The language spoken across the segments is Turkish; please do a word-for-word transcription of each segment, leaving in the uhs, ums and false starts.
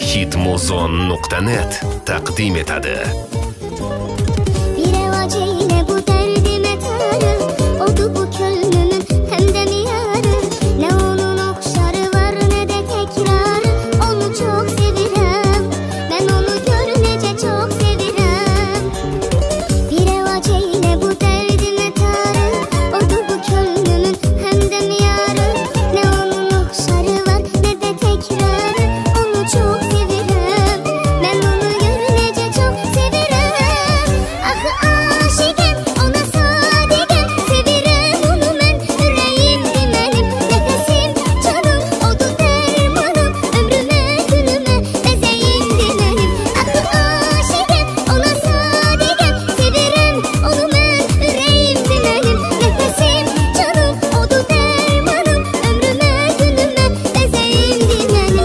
hitmuzon nuqta net taqdim etadi. Bir evaceyle bu derdime tarı, oldu bu könlümün hem de miyarı. Ne onun okşarı var ne de tekrarı, onu çok sevirem, ben onu görünce çok sevirem. Bir evaceyle bu derdime tarı, oldu bu könlümün hem de miyarı. Ne onun okşarı var ne de tekrarı, onu çok sevirem, ben onu görünce çok sevirem. Ah aşıkım ona sadıkım, sevirem onu ben, yüreğimdi benim, nefesim canım odu dermanım, ömrüme günüme bezeğimdi benim. Ah aşıkım ona sadıkım, sevirem onu ben, yüreğimdi benim, nefesim canım odu dermanım, ömrüme günüme bezeğimdi benim.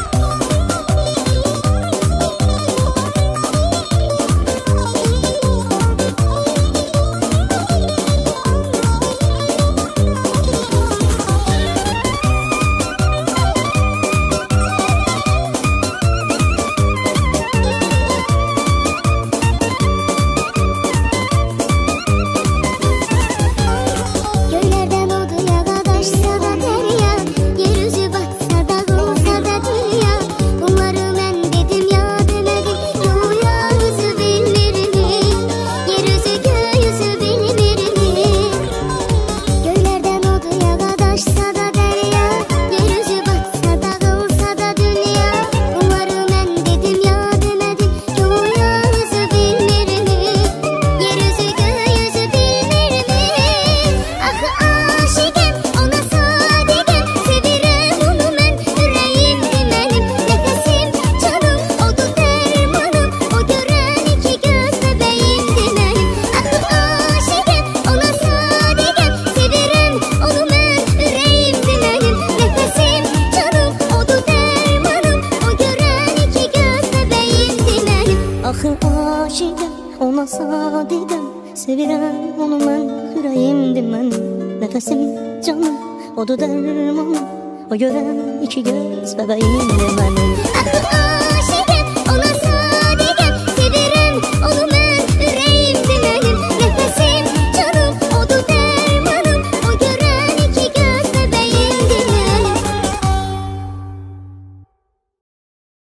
Göllerden odaya kadaşsa da derya, yeryüzü batsa da olsa da dünya. Bunları ben dedim ya demedim, güya yüzü bilmirim, yeryüzü göğüzü bilmirim. Göllerden odaya kadaşsa da derya, yeryüzü batsa da olsa da dünya. Bunları ben dedim ya demedim, güya yüzü bilmirim, yeryüzü göğüzü bilmirim. Ah aşıkım ona sadıkım, sevirem onu ben, yüreğimdi benim, nefesim canım odu dermanım, o gören iki göz bebeğimdi benim. Ah aşıkım ona sadıkım, sevirem onu ben, yüreğimdi benim, nefesim canım odu dermanım, o gören iki göz bebeğimdi benim. Ah aşıkım ona sadıkım, sevirem onu ben, yüreğimdi benim, nefesim canım odu dermanım, o gören iki göz bebeğimdi benim. Ah